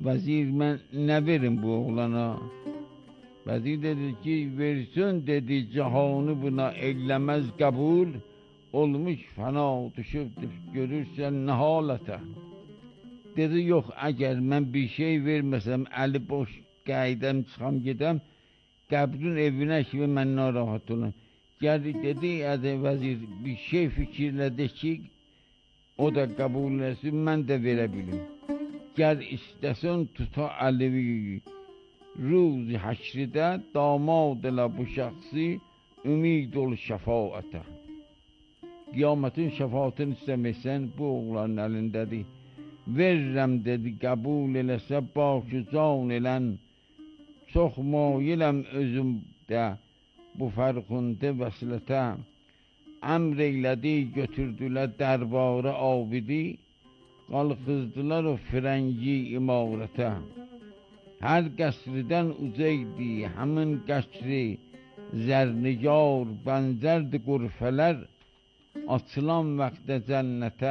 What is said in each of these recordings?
Vazir ben ne verim bu oğlana? Vazir dedi ki versin dedi cihanı buna eylemez kabul. Olmuş fena düşüp görürsen ne halete. Dedi yok eğer ben bir şey vermesem eli boş qaydam çıxam gedəm qəbrin evinə kimi mən narahat olum. Geldi dedi vazir bir şey fikirlədi ki o da kabul etsin ben de verebilirim. Gel istesin tuta Alevi روز حشرده داماد bu şahsı ümid ol şefaate. Kıyametin şefaatini istemesen bu oğlanın elindedir. Veririm dedi kabul eləsə başı can elən. Çox mailəm özümdə bu fərqində vəsilətə. Əmr eylədi götürdülər dərbarı abidi. Qalxızdılar o frengi imarətə. Her qəsrdən ucaydı həmin qəsri zərnigar bənzərdi qurfələr açılan vaxtda cənnətə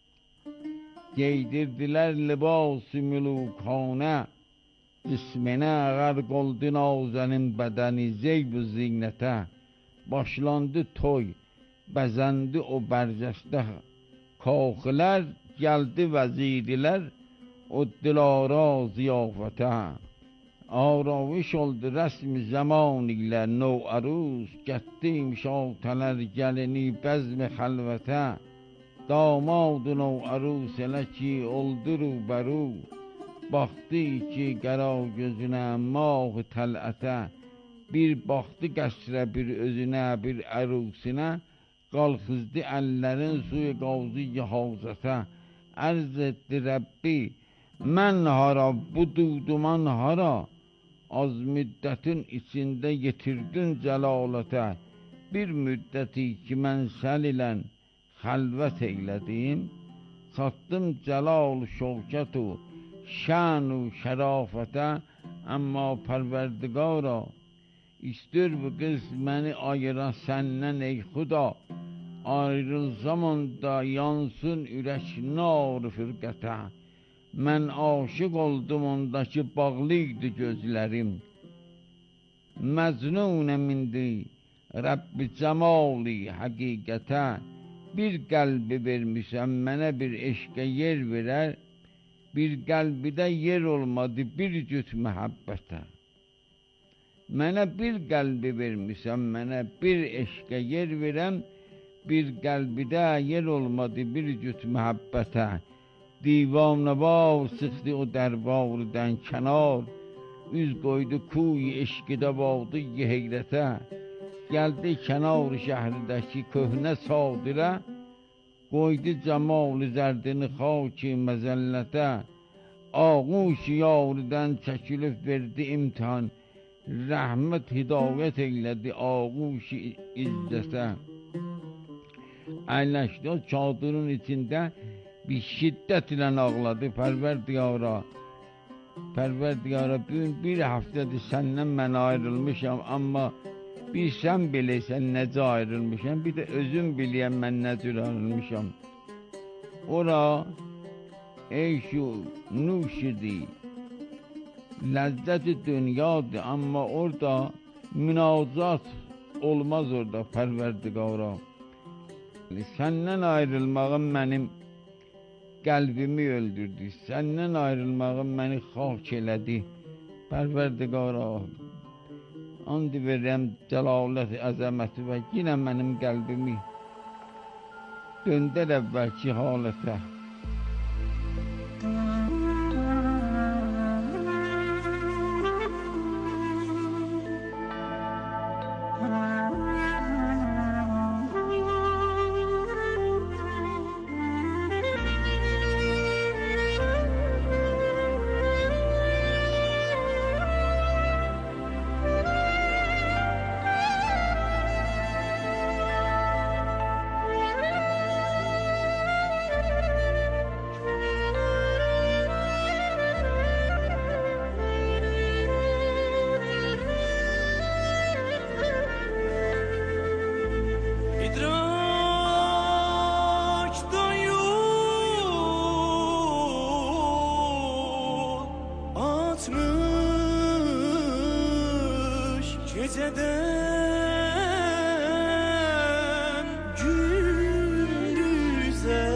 giydirdilər libas-ı mülukhanə cisminə qərq oldu nazənin bədəni zeyb-ü zinətə başlandı toy bəzəndi o bərcəstə kaxılar gəldi vəzirilər o dilara ziyafete. Araviş oldu resmi zaman ile no aruz gettim şalteler gelini bezmi halvete. Damadı no aruz ele ki oldu ruberu. Baktı ki qara gözüne mah tel'ete. Bir baktı qəsrə bir özüne bir arusine. Qalxızdı ellerin suyu qavzi havzete. Arz etti Rabbi mən hara bu duduman hara az müddetin içinde getirdin celalete bir müddeti ki mən sən ilə xəlvət eylədim sattım celal şevkətu şanu şərafətə amma pərverdigara istir bu qız məni ayıra səndən ey xuda ayrılsam onda yansın ürək nar firqətə. Mən aşık oldum ondaki bağlıydı gözlerim. Mecnunəm indi Rabbi cemali hakikate. Bir kalbi vermişəm mənə bir eşqə yer verər. Bir kalbide yer olmadı bir cüt məhəbbətə. Mənə bir kalbi vermişəm mənə bir eşqə yer verəm. Bir kalbide yer olmadı bir cüt məhəbbətə. Divanə var sıxdı o dərbardan kənar. Üz qoydu kuy eşqidə vardı heyrətə. Gəldi kənar şəhərdəki köhnə sadirə. Qoydu cəmal-i zərdini xaki məzəllətə. Ağuş yarıdan çəkilib verdi imtihan. Rəhmət hidayət eylədi ağuş izzətə. Əyləşdi o çadırın içində bir şiddet ile ağladı Pərverdigara. Pərverdigara bir haftadır senden ben ayrılmışam ama bir sen bilirsən necə ayrılmışam bir de özüm biliyəm ben necə ayrılmışam. Ora ey şu nuşidi lezzet-i dünyadır ama orada münazat olmaz orada Pərverdigara. Senden ayrılmağım benim kalbimi öldürdü. Senden ayrılmağım beni hak elədi. Pərverdigara. And verirəm cəlaləti, əzəməti və yine benim kalbimi döndər əvvəlki halətə. batmış geceden gündüze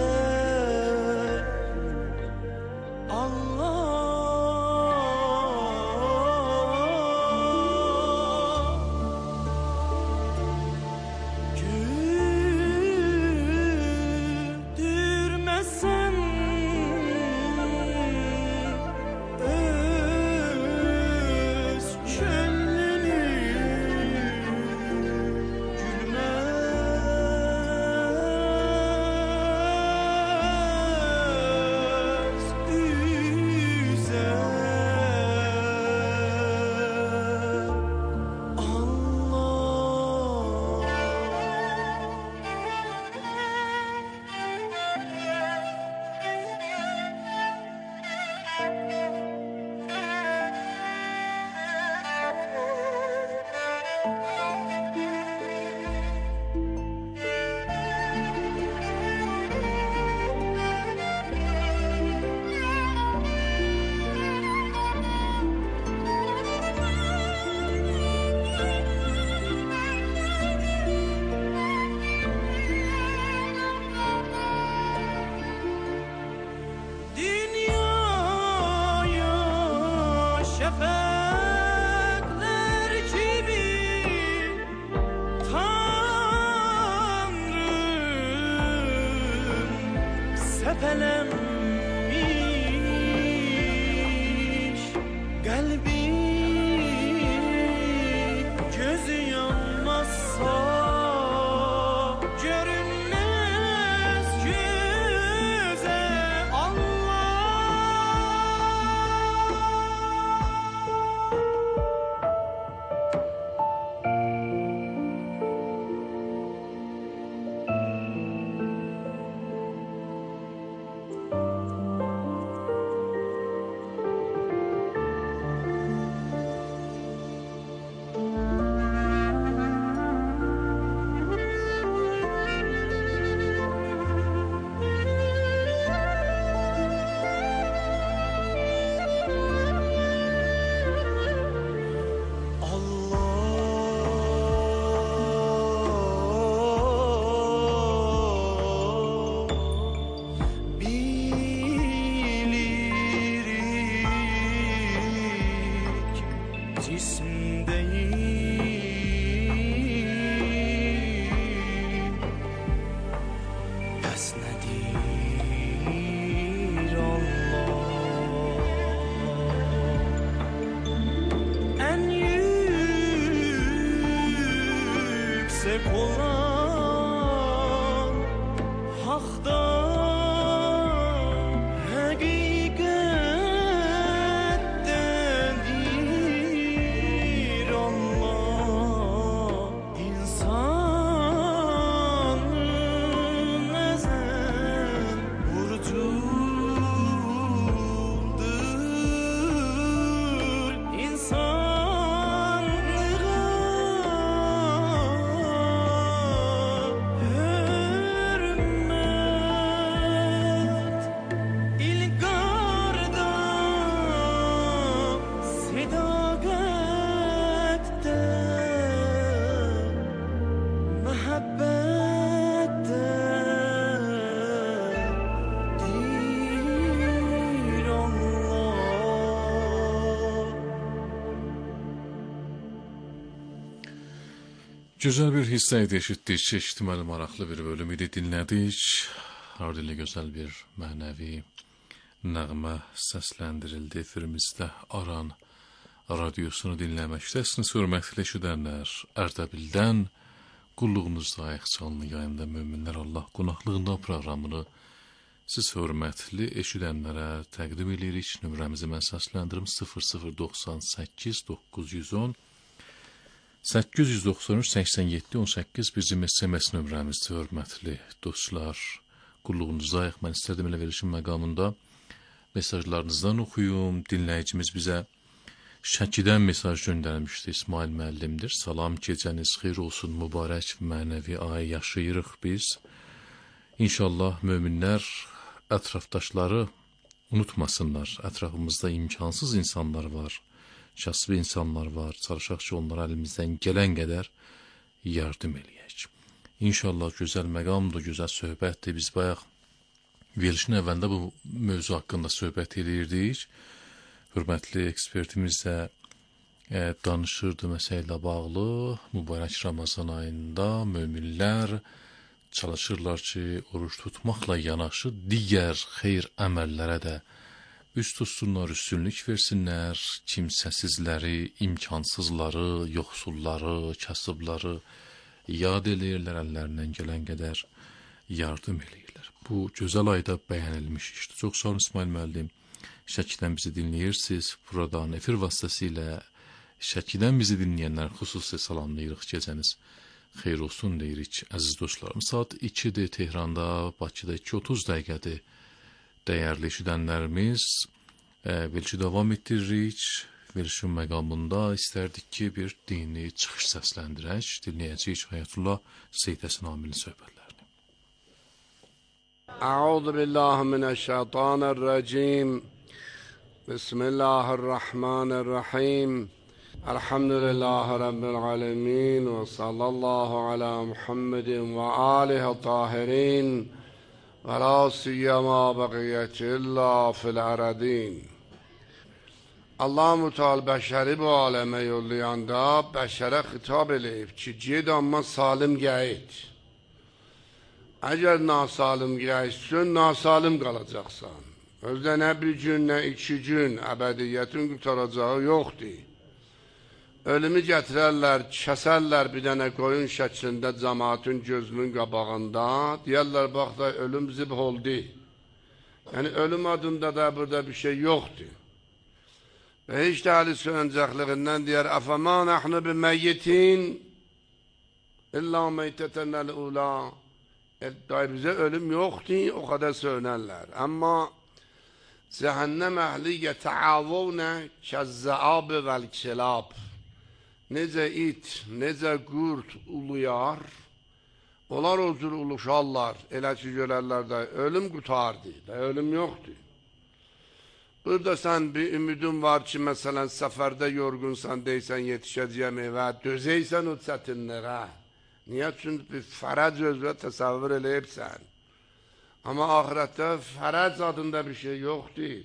sepelenmiş kalbi gözü yanmazsa görünmez göze Allah. Cisim değil, pes nedir Allah? En yüksek olan haktan Güzel bir hisseydi, eşitdik, çeşitmeli, maraqlı bir bölümü de dinledik. Ardıyla güzel bir manevi nəğmə səsləndirildi. Efirimizdə Aran radyosunu dinləməkdəsiniz, hörmətli eşidənlər. Ərdəbildən qulluğunuzda ayıq canlı yayında möminlər Allah qonaqlığında proqramını siz hörmətli eşidənlərə təqdim edirik. Nömrəmizi mən səsləndirim 0098 910 893 87 18 bizim SMS nömrəmizdir, hörmətli dostlar. Qulluğunuzda ayıq, mən istərdim elə verişim məqamında mesajlarınızdan oxuyum. Dinləyicimiz bizə Şəkidən mesaj göndərmişdi, İsmail müəllimdir. Salam, gecəniz xeyir olsun, mübarək mənəvi ay yaşayırıq biz. İnşallah möminlər ətrafdaşları unutmasınlar. Ətrafımızda imkansız insanlar var, kasıb insanlar var. Çalışaq ki, onlara əlimizdən gələn qədər yardım eləyək. İnşallah gözəl məqamdır, gözəl söhbətdir. Biz bayaq verilişin əvvəlində bu mövzu haqqında söhbət edirdik. Hörmətli ekspertimiz də danışırdı məsələ ilə bağlı. Mübarək Ramazan ayında möminlər çalışırlar ki, oruç tutmaqla yanaşı digər xeyr əməllərə də üst tutsunlar, üstünlük versinlər. Kimsəsizləri, imkansızları, yoxsulları, kasıbları yad eləyirlər, əllərindən gələn qədər yardım eləyirlər. Bu gözəl ayda bəyənilmiş işdir. Çox sağ olun İsmail müəllim. Şəkidən bizi dinləyirsiniz. Buradan efir vasitəsilə Şəkidən bizi dinləyənlər xüsusi salamlayırıq. Gecəniz xeyir olsun deyirik əziz dostlarım. Saat 2-dir Tehranda, Bakıda 2:30 dəqiqədir. Dəyərli eşidənlərimiz, verilişi davam etdiririk. Verilişin məqamında istərdik ki, bir dini çıxış səsləndirək. Dinləyəcəyik Ayətullah Seyid Həsən Amilin söhbətlərini. Əuzu billahi minəşşeytanirracim. Bismillahirrahmanirrahim. Elhamdülillahi Rabbil alemin ve sallallahu ala Muhammedin ve alihi tahirin ve la siyyama bakiyeti illa fil aradin. Allah-u Teala bəşəri bu aləmə yollayanda bəşərə xitab eləyib ki, ged amma salim gəyid. Əgər nasalim gəyidsən, nasalim qalacaqsan. Özdə nə bir gün, nə 2 gün əbədiyyətin qutaracağı yoxdur. Ölümü gətirərlər, kəsərlər bir dənə qoyun şəklində cəmaatın gözünün qabağında. Deyərlər, bax da ölüm zib oldu. Yəni ölüm adında da burada bir şey yoxdur. Və heç də əli sönəcəkliğindən deyər, əfəmə nəhnu biməyyitin illa meytətənəl ula. Bizə ölüm yoxdur, o qədər sönərlər. Amma cəhənnəm əhli yətəavvunə kəzzəab vəl-kilab. Necə it, necə qurt uluyar, onlar o cür uluşarlar, elə ki görərlər də ölüm qutardı, da ölüm yoxdur. Burada sən bir ümidin var ki, məsələn, səfərdə yorğunsan, deysən, yetişəcəyəm evə, dözəysən o çətinliğə. Niyə? Çünki bir fərəc özünə təsəvvür eləyibsən. Amma ahirətdə fərəc adında bir şey yoxdur.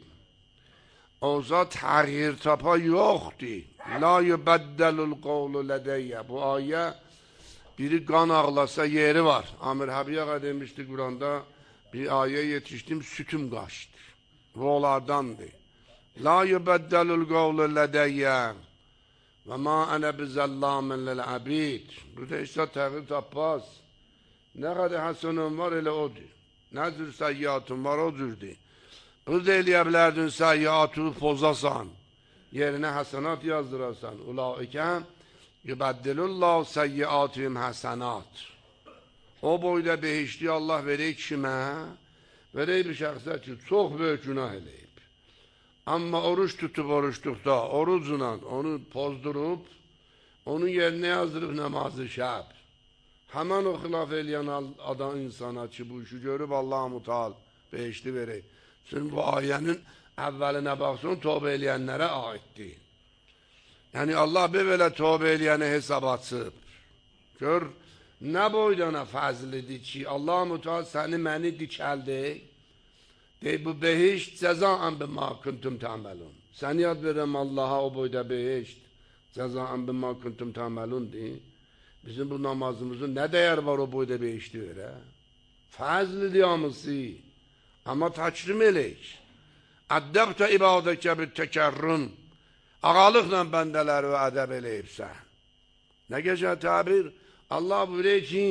Oza təğyir tapa yoxdur. La yubəddəlul qovlu lədəyyə. Bu ayə biri qan ağlasa yeri var. Amir Həbiyə demişdi Quranda, bir ayə yetişdim, sütüm qaçdı. Bu onlardandır. La yubəddəlul qovlu lədəyyə və ma ənə bizəllamin ləl-əbid. Burada isə təğyir tapmaz. Nə qədər həsənun var elə odur. Nə cür səyyatın var o cürdür. Burada eləyə bilərdin səyyatı pozasan, yerinə həsənat yazdırasan. Ulaikə yubəddilullahu səyyatihim həsənat. O boyda behişti Allah verək kimə? Verək bir şəxsə ki, çox böyük günah eləyib. Amma oruç tutub oruçluqda, orucla onu pozdurub, onun yerinə yazdırıb namazı şəb. Həmən o xilaf eləyən adam insana ki, bu işi görüb Allah-u Teala behişti verək. Çünki bu ayənin əvvəlinə baxsın, tövbə eləyənlərə aiddir. Yəni Allah belə tövbə eləyəni hesab açıb. Gör, nə boydana fəzlidir ki, Allah-u Teala səni məni dikəldi. Deyib, bu behişt cəzaən bimə kuntum təməlun. Sən yad verirəm Allaha o boyda behişt cəzaən bimə kuntum təməlun deyil. Bizim bu namazımızın nə dəyər var o boyda behişti verə? Fəzlidir hamısı. Amma təkrim eləyik. Ədəbtə ibadəkə bir təkərrüm. Ağalıqla bəndələri və ədəb eləyibsən. Nə gecə təbir? Allah buyuruyor ki,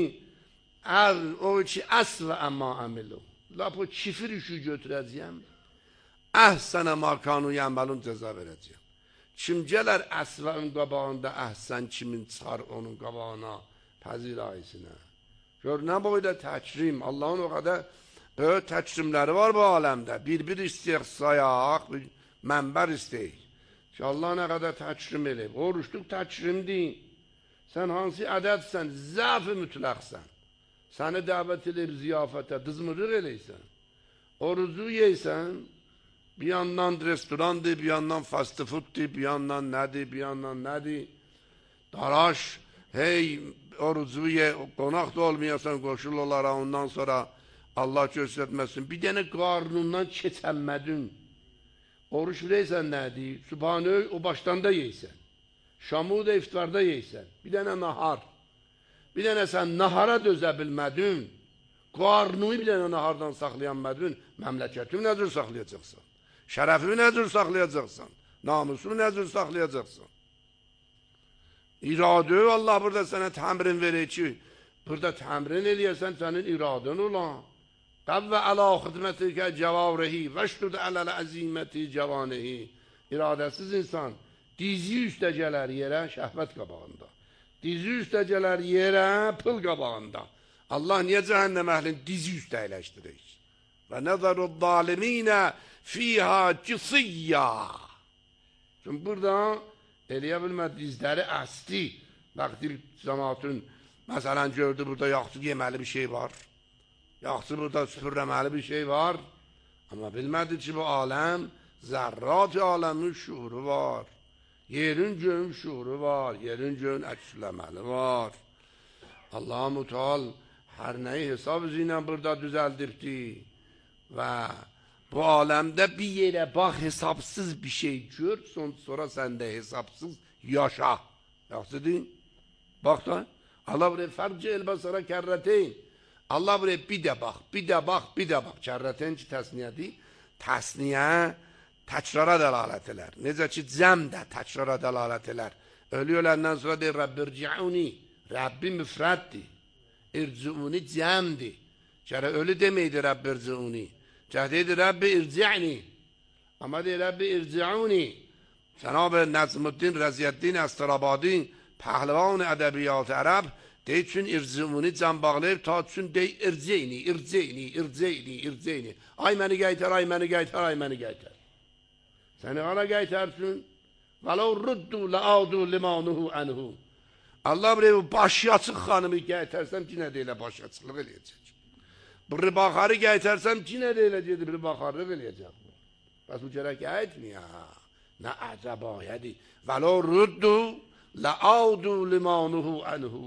o ki əsvə əmmə əmilu. Lap o kifir işi götürəcəyəm. Əhsənə makanu yəmbəlun cəza verəcəyəm. Kim gələr əsvənin qabağında əhsən kimin çıxar onun qabağına, pəzir ayisinə. Gör, nə boyda təkrim. Allahın o qədər böyük təkrimləri var bu aləmdə. Bir istəyək sayaq, bir mənbər istəyik. Ki, Allah nə qədər təkrim eləyib. Oruçluq təkrimdir. Sən hansı ədədsən, zəf-i mütləqsən. Səni dəvət edib ziyafətə, dızmırıq eləysən. Orucu yeysən, Bir yandan restorandır, bir yandan fast fooddur, bir yandan nədir, bir yandan nədir. Daraş, hey orucu ye, qonaq da olmayasan, qoşul olaraq ondan sonra Allah göstərməsin. Bir dənə qarnından keçənmədin. Oruç verəysən nədir? Subhanə o başdan da yeysən. Şamı da iftarda yeysən. Bir dənə nahar. Bir dənə sən nahara dözə bilmədin. Qarnını bir dənə nahardan saxlayanmədin. Məmləkətini necür saxlayacaqsan? Şərəfini necür saxlayacaqsan? Namusunu necür saxlayacaqsan? İradə Allah burada sənə təmrin verir ki, burada təmrin eləyəsən sənin iradın olan. Qavvə əla xidmətikə cəvavrəhi vəşdud ələl əziməti cəvanəhi. İradəsiz insan dizi üstə gələr yerə şəhvət qabağında. Dizi üstə gələr yerə pıl qabağında. Allah niyə cəhənnəm əhlini dizi üstə əyləşdirir? Və nəzərud zaliminə fiyha cısiyya. Çünki burada eləyə bilməd dizləri əsdi. Vaxtı cəmatın məsələn gördü burada yaxşı yeməli bir şey var. Yaxşı burada süpürləməli bir şey var. Amma bilmədi ki bu aləm zərrat aləmin şuuru var. Yerin göyün şuuru var. Yerin göyün əksləməli var. Allah-u Mutal hər nəyi hesab ilə burada düzəldirdi. Və bu aləmdə bir yerə bax hesabsız bir şey gör. Sonra sən də hesabsız yaşa. Yaxşı deyin. Bax da. Allah buraya fərci elbasara kərrəteyn. Allah buraya bir də bax, bir də bax, bir də bax. Kərrəteyn ki təsniyyədir. Təsniyə təkrara dəlalət elər. Necə ki cəm də təkrara dəlalət elər. Ölü öləndən sonra deyir Rəbbirci'uni. Rəbbi müfrəddir. İrci'uni cəmdir. Gərək ölü deməkdir Rəbbirci'uni. Gərək deyir Rəbbi irci'ni. Amma deyir Rəbbi irci'uni. Cənab-ı Nəzmuddin Rəziyyəddin Əstərabadi pəhlivan ədəbiyyat ərəb deyir üçün irci'uni cəm bağlayıb ta üçün deyir irci'ni, irci'ni, irci'ni, irci'ni. Ay məni qaytar, ay məni qaytar, ay məni qaytar. Səni hara qaytarsın? Vəlau ruddu ləaudu limanuhu ənhu. Allah buraya bu başyaçıq xanımı qaytarsam ki nə deyilə başyaçılıq eləyəcək. Bu ribaxarı qaytarsam ki nə deyiləcək, ribaxarlıq eləyəcək. Bəs bu gərək etmiyə. Nə əcəb ayədir. Vəlau ruddu ləaudu limanuhu ənhu.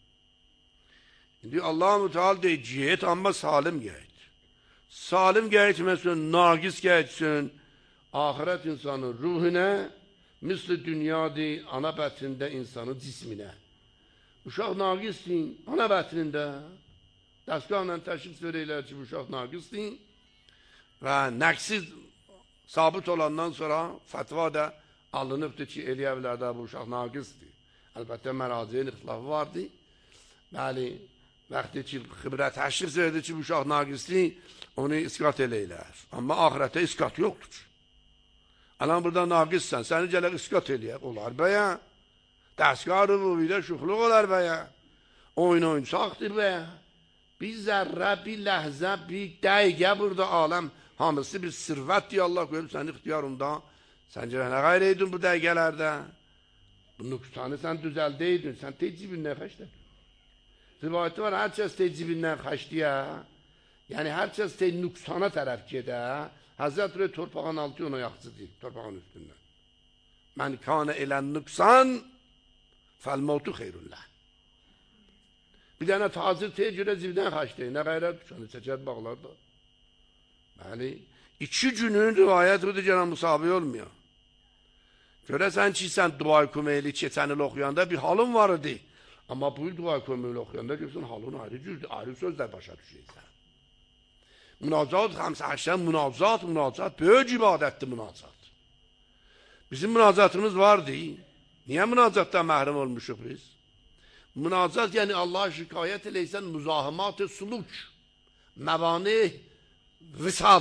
İndi Allah-u Teala deyir, get amma salim get. Salim getməsin, naqiz getsin. Ahirət insanın ruhuna, misli dünyadır, ana bətnində insanın cisminə. Uşaq naqisdir, ana bətnində. Dəstgahla təşrif verəylər ki, uşaq naqisdir. Və nəqsiz sabit olandan sonra fətva da alınıbdır ki, eləyəvlərdə bu uşaq naqisdir. Əlbəttə məraciyin ixtilafı vardı. Bəli, vaxtı ki, xibrə təşrif verdi ki, bu uşaq naqisdir, onu iskat eləylər. Amma ahirətdə iskat yoxdur ki. Alan burada naqissən, səni gələk iskat eləyək. Olar bəyə. Dəstgah rübubiyyədə şuxluq olar bəyə. Oyun saxdır bəyə. Bir zərrə, bir ləhzə, bir dəqiqə burada aləm hamısı bir sirvət deyə Allah qoyub sənin ixtiyarında. Sən gələk nə qayr eydin bu dəqiqələrdə? Bu nüqsanı sən düzəldeydin, sən tecibindən xəşdər. Rivayəti var, hər kəs tecibindən xəşdiyə, yəni hər kəs nüqsana tərəf gedə, Həzrət Rəy torpağın altı ona yaxçı deyil, torpağın üstündən. Mən kanə elən nüqsan, fəl-mavtu xeyrullah. Bir dənə tazir tey görə zivdən xəşdəyi, nə qayrət düşəni, çəkər bağlarda. Bəli, 2 günün rivayət budur gələn müsabi olmuyor. Görəsən ki, sən dua köməkli keçən il oxuyanda bir halın var idi. Amma bu il dua köməkli oxuyanda görsən halın ayrı cüzdür, ayrı sözlər başa düşürsən. Münacat, xəmsə-əşən, münacat, böyük ibadətdir münacat. Bizim münacatımız vardı. Niyə münacatdan məhrum olmuşuq biz? Münacat, yəni Allah'a şikayət eləysən, müzahimat-ı suluk, məvani, visal.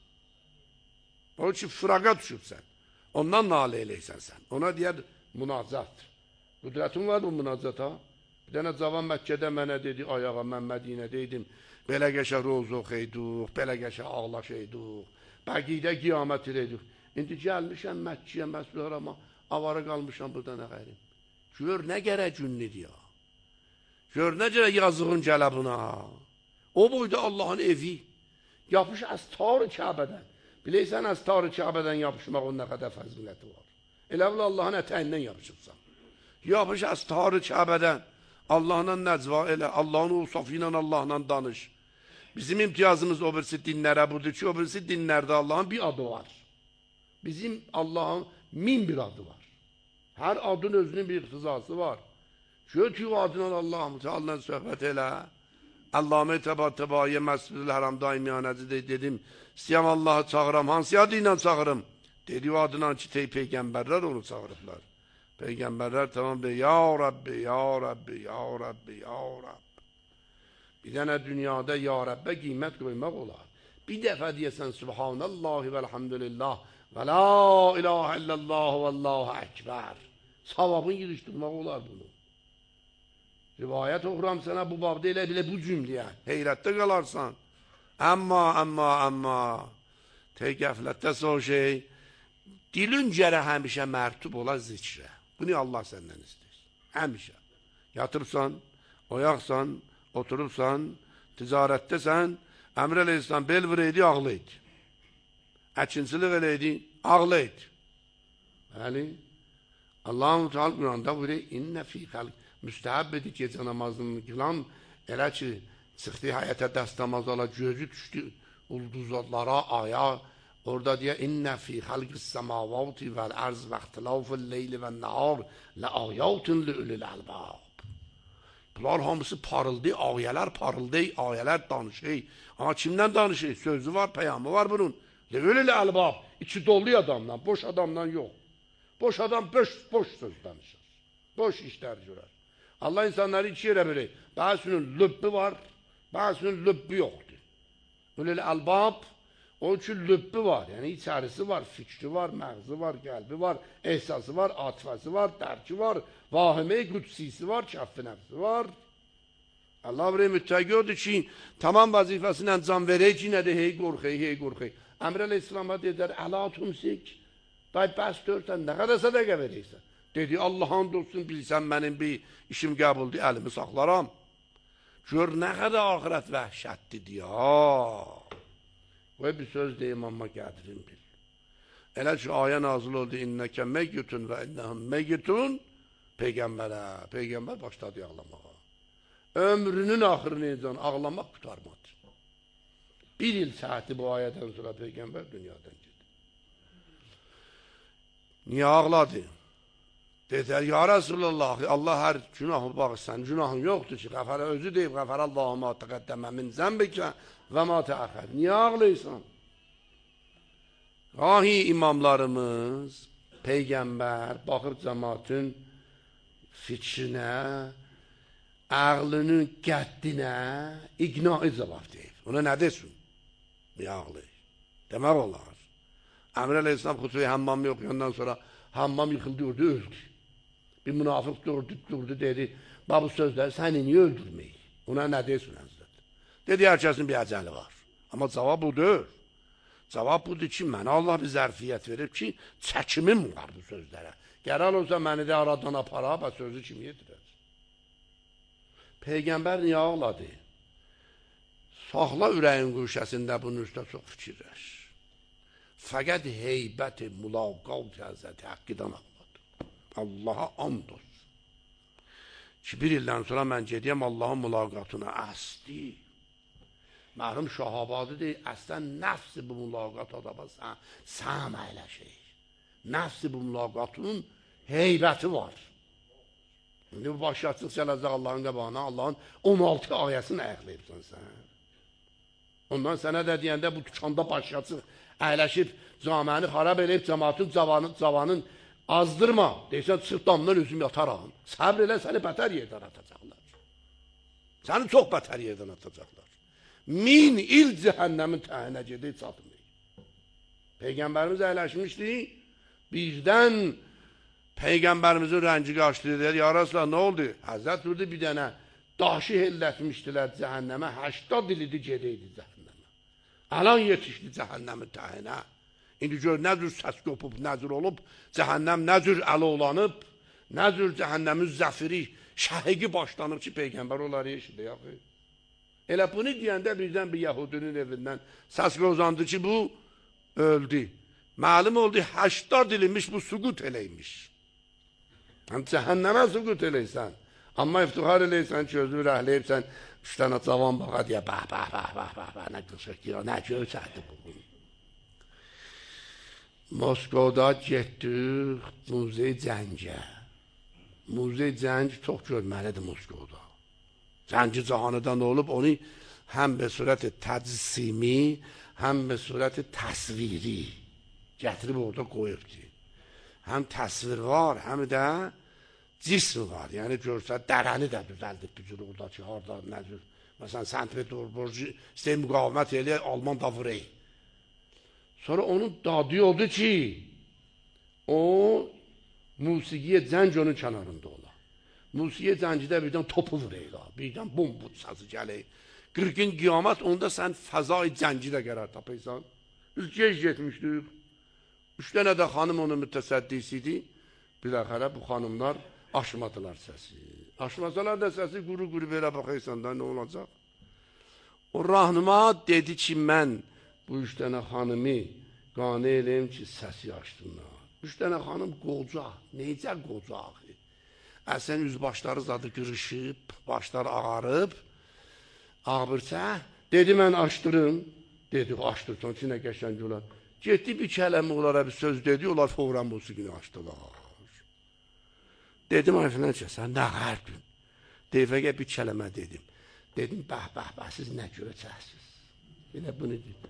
O ki, fıraqa düşübsən. Ondan nalə eləysən sən. Ona deyər münacat. Qüdrətin var mı münacata? Bir dənə cavan Məkkədə mənə dedi, ayağa mən Mədinədəydim. Belə qəşə roz oxuyduq, belə qəşə ağlaşıyduq. Bəqidə qiyamət edəydik. İndi gəlmişəm Məkkəyə məsul ama avara qalmışam burada nə qayrim. Gör nə gərək günlüdür ya. Gör nə gərək yazığın gələ buna. O boyda Allah'ın evi. Yapış az tar-ı Kəbədən. Bilirsən, az tarı Kəbədən yapışmaq onun nə qədər fəziləti var. Elə bil Allahın ətəyindən yapışırsan. Yapış az tarı Kəbədən. Allahla nəcva elə, Allahın usafi ilə Allahla danış. Bizim imtiyazımız o birisi dinlərə budur ki, o birisi dinlərdə Allahın bir adı var. Bizim Allahın 1000 bir adı var. Hər adın özünün bir ixtizası var. Götür adından Allah'ım Teala'dan söhbət elə. Allame Təba-Təbaiyə Məscid-ül Həram daimiyanəci dedim. İstəyəm Allah'ı çağıram. Hansı adı ilə çağırım? Dedi o adından ki, peyğəmbərlər onu çağırıblar. Peyğəmbərlər tamam deyir. Ya Rabbi, Ya Rabbi, Ya Rabbi, Ya Rabbi. Bir dənə dünyada Ya Rabbə qiymət qoymaq olar. Bir dəfə deyəsən Subhanallahi və elhamdülillah və la ilahə illallah və Allahu əkbər. Savabın yürüşdürmək olar bunu. Rivayət oxuram sənə bu babda elə bu cümləyə. Heyrətdə qalarsan. Amma tey qəflətdə son şey dilin cərə həmişə mərtub ola zikrə. Bunu Allah səndən istəyir. Həmişə. Yatırsan, oyaqsan, oturubsan, ticarətdəsən, Əmr Əleyhisselam bel vuraydı, ağlaydı. Əkinçilik eləydi, ağlaydı. Bəli. Allah-u Teala Quranda buyuruyor, İnnə fi xalq. Müstəhəb edir gecə namazını qılan, elə ki, çıxdı həyətə dəst namaz ala, gözü düşdü ulduzlara, aya. Orada deyir, İnnə fi xalqis səmavati vəl-ərz və ixtilafil leyli və nəhar lə-ayatun li-ulil albab. Bunlar hamısı parıldı, ayələr danışır. Amma kimdən danışır? Sözü var, peyamı var bunun. Li-ulil albab, içi dolu adamdan, boş adamdan yox. Boş adam boş söz danışır. Boş işler görür. Allah insanları iki yere verir. Bazısının lübbü var, bazısının lübbü yoktur. Öyle albab, o için lübbü var. Yani içerisi var, fikri var, mağzı var, kalbi var, ehsası var, atıfası var, derki var, vahime-i kutsisi var, kaffi nefsi var. Allah buraya müttəqi odur ki, tamam vazifesini encam verək ki, nədir? Hey qorxey. Əmr Aleyhisselam'a dediler, əla tumsik. Day bəs dörsən, nə qədər sədəqə verəksən? Dedi, Allah'ın olsun bilsən mənim bir işim qəbuldur, əlimi saxlaram. Gör nə qədər ahirət vəhşətlidir ya. Və bir söz deyim, amma qədirin bil. Elə ki, ayə nazil oldu, innəkə məyyutun və innəhəm məyyutun, Peyğəmbər başladı ağlamağa. Ömrünün axırını necən ağlamaq qutarmadı. Bir il saati bu ayədən sonra Peyğəmbər dünyadan getdi. Niyə ağladı? Dedilər, ya Resulallah, Allah hər günahı bağışsan, günahın yoxdur ki, qəfərə özü deyib, qəfər Allahümə təqəddəmə min zəmbikə və ma təəxər. Niyə ağlayırsan? Gahi imamlarımız, Peyğəmbər, baxır cəmatın fikrinə, ağlının qəddinə, iqnai cavab deyir. Ona nə desin? Niyə ağlayır? Demək olar. Əmr Əleyhisselam xüsusi həmmamı yoxuyandan sonra hammam yıkıldı, öldü. Bir münafık durdu dedi, bu sözler seni niye öldürmeyi? Ona ne desin Hazret? Dedi, herkesin bir əcəli var. Ama cavab budur. Cavab budur ki, mənə Allah bir zərfiyyət verib ki, çəkimim var bu sözlərə. Gərəl olsa məni də aradan apara, sözü kimi yedirər. Peyğəmbər niyə ağladı? Saxla ürəyin quşəsində bunun üstə çox fikirləş. Fəqət heybəti mülaqat Həzrəti Həqqidən ağladı. Allaha and olsun. Ki, bir ildən sonra mən gediyəm Allahın mülaqatına əsdi. Mərhum Şahabadı deyir, əslən nəfsi bu mülaqat adaba səm əyləşir. Nəfsi bu mülaqatının heybəti var. İndi bu başlatçıq gələcək Allahın qabağına, Allahın 16 ayəsini ayaqlayıbsan sən. Ondan sənə də deyəndə bu tükanda başlatçıq əyləşib, caməni xarab eləyib, cəmatın cavanın azdırma. Deysən, çıx damdan özüm yataram. Səbr elə səni bətər yerdən atacaqlar. Səni çox bətər yerdən atacaqlar. 1000 il cəhənnəmin təhinə gedib çatmayır. Peyğəmbərimiz əyləşmişdi. Birdən Peyğəmbərimizin rəngi qaçdı. Dedi, ya Rasulallah, nə oldu? Həzrət durdu bir dənə daşı hellətmişdilər cəhənnəmə. 80 ilidi gedəydi cəhənnəmə. Alan yetişdi cəhənnəmin təhinə. İndi gör, nə cür səs qopub, nə cür olub, cəhənnəm nə cür əlovlanıb, nə cür cəhənnəmin zəfiri, şəhəqi başlanıb ki, Peyğəmbər onları eşidə yaxı. Elə bunu deyəndə birdən bir Yahudinin evindən səs qozandı ki, bu öldü. Malum oldu 80 ilmiş bu sukut eleymiş. Hem cehenneme sukut eleysen. Ama iftihar eleysen çözülür ehleyipsen 3 tane cavan bağa diye bah ne kısık ya ne görsədi bugün. Moskvada getdik Muzey Cəngə. Muzey Cəng çox görməlidir Moskvada. Cəngi cahanıdan olub onu həm be surət təcsimi, həm be surət təsviri gətirib orada qoyub ki. Həm təsvir var, həm də cism var. Yəni görsə dərəni də düzəldib bir cür orada ki, harada nə cür. Məsələn, St. Peterburg istəyir müqavimət eləyək, Alman da vurayı. Sonra onun dadı oldu ki, o musiqiyə Cəng onun kənarında ola. Musiqiyə Cəngidə birdən topu vurayla, birdən bombut sazı gələk. 40-ın qiyamət onda sən fəzai Cəngidə qərar tapıysan. Biz gec getmişdik. 3 dənə də xanım onun mütəsəddisi idi. Biləxərə bu xanımlar aşmadılar səsi. Aşmasalar da səsi quru-quru belə baxıysan da nə olacaq? O rahnıma dedi ki, mən bu 3 dənə xanımı qane eləyim ki, səsi açdınlar. 3 dənə xanım qoca, necə qoca axı? Əsən üzbaşları zadı qırışıb, başlar ağarıb, ağbırsa, dedi mən açdırım. Dedi, açdırsan ki, nə qəşəng olar. Getdi bir kələmə onlara bir söz dedi, onlar fovran musiqini açdılar. Dedim, ay filan ki, sən nə qərdün? Deyfəqə bir kələmə dedim. Dedim, bəh, siz nə görəcəksiniz? Elə bunu dedim.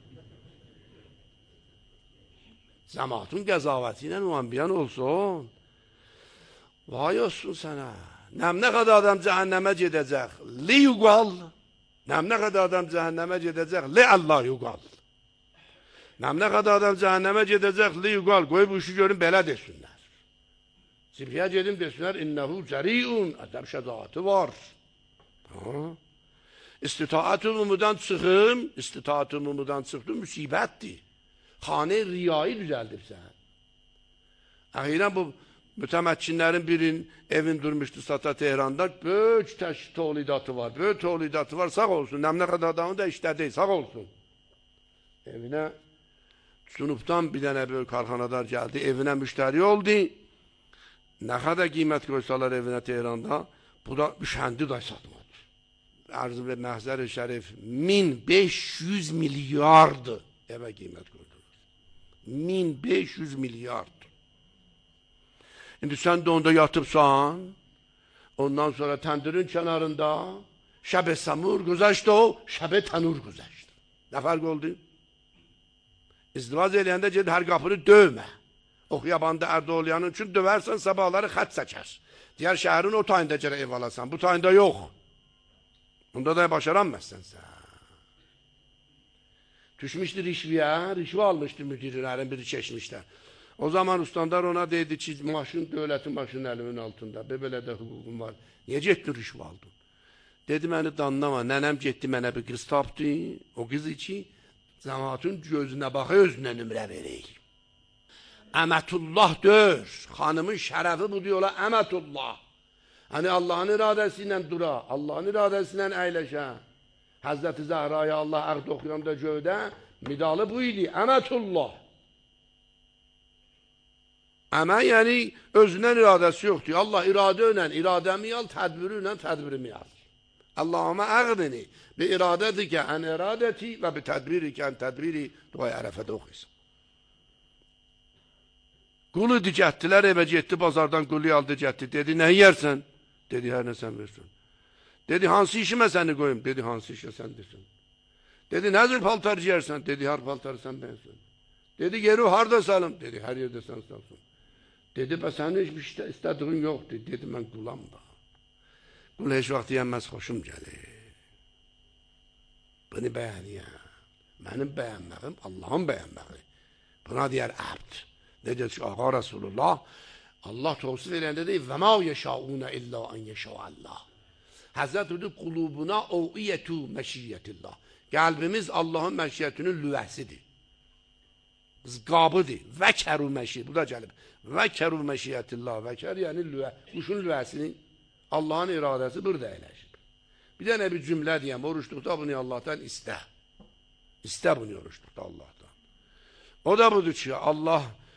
Cəmaatın qəzavəti ilə müambiyan olsun. Vay olsun sənə. Nə qədər adam cəhənnəmə gedəcək? Li yuqal. Nə qədər adam cəhənnəmə gedəcək? Li Allah yuqal. Nə qədər adam cəhənnəmə gedəcək? Li yuqal. Qoy bu işi görün, belə desinlər. Sibiyə gedim desinlər, innəhu cəriun. Ədəb şəcaatı var. İstitaat-ı umudan çıxdım, müsibətdir. Xanə riyayı düzəldibsən. Əxirən bu mütəməkkinlərin birinin evin durmuşdu Sata Tehranda, böyük tolidatı var, sağ olsun, nə qədər adamı da işlədi, sağ olsun. Evinə Cunubdan bir dənə böyük karxanadar gəldi, evinə müştəri oldu. Nə qədər qiymət qoysalar evinə Tehranda, bu da müşəndi da satmadı. Ərzı və məhzər-i şərif 1500 milyardı evə qiymət qoydu. 1500 milyard. İndi sən də onda yatıbsan, ondan sonra təndirin kənarında şəb-i samur güzəşdi o, şəb-i tənur güzəşdi. Nə fərq oldu? İzdivaz eləyəndə ged hər qapını dövmə. O xiyabanda Ərdoğanın üçün dövərsən, sabahları xət çəkər. Digər şəhərin o tayında gərə ev alasan, bu tayında yox. Bunda da başaranməzsən sən. Düşmüşdü rişvə almışdı müdirlərin biri çeşmişlər. O zaman ustandar ona deydi ki, maşın, dövlətin maşının əlimin altında, belə də hüququm var. Niyə getdin rişvə aldın? Dedi, məni danlama, nənəm getdi mənə bir qız tapdı, o qız ki, cəmaatın gözünə baxı özünə nümrə verək. Əmətullah dör, xanımın şərəfi bu diyorlar, əmətullah. Hani Allah'ın iradəsiyle dura, Allah'ın iradəsiyle əyləşə. Həzrəti Zəhraya Allah əqd oxuyanda göydə, midalı bu idi, əmətullah. Əmə yəni özündən iradəsi yoxdur. Allah iradə ilə iradəmi al, tədbiri ilə tədbirimi al. Allahümə əqdini bi iradətikə ən iradəti və bi tədbirikə ən tədbiri duaya ərəfədə oxuysun. Qulu dikətdilər, evə getdi, bazardan qulu aldı, getdi. Dedi, nə yiyərsən? Dedi, hər nə sən versin. Dedi, hansı işimə səni qoyum? Dedi, hansı işə sən desin. Dedi, nə cür paltar giyərsən? Dedi, hər paltarı sən bensin. Dedi, yeri harda salım? Dedi, hər yerdə sən salsın. Dedi, bə sənin heç bir istədiğin yoxdur. Dedi, mən qulam da. Qul heç vaxt deyənməz, xoşum gəlir. Bunu bəyəniyəm. Mənim bəyənməyim, Allahın bəyənməyi. Buna deyər əbd. Ne dedi ki, ağa Resulullah, Allah tavsif eləyəndə deyir, və mə yeşaunə illə ən yeşəallah. Həzrət dedi, qulubuna o'iyyətü məşiyyətillah. Qəlbimiz Allahın məşiyyətinin lüvəsidir. Qabıdır. Vəkəru məşiyyət. Bu da gəlib. Vəkəru məşiyyətillah. Vəkər yəni lüvə. Quşun lüvəsinin Allahın iradəsi burada əyləşib. Bir dənə bir cümlə deyəm. Oruçluqda bunu Allah'tan istə. İstə bunu oruçluqda Allah'tan. O da budur ki, Allah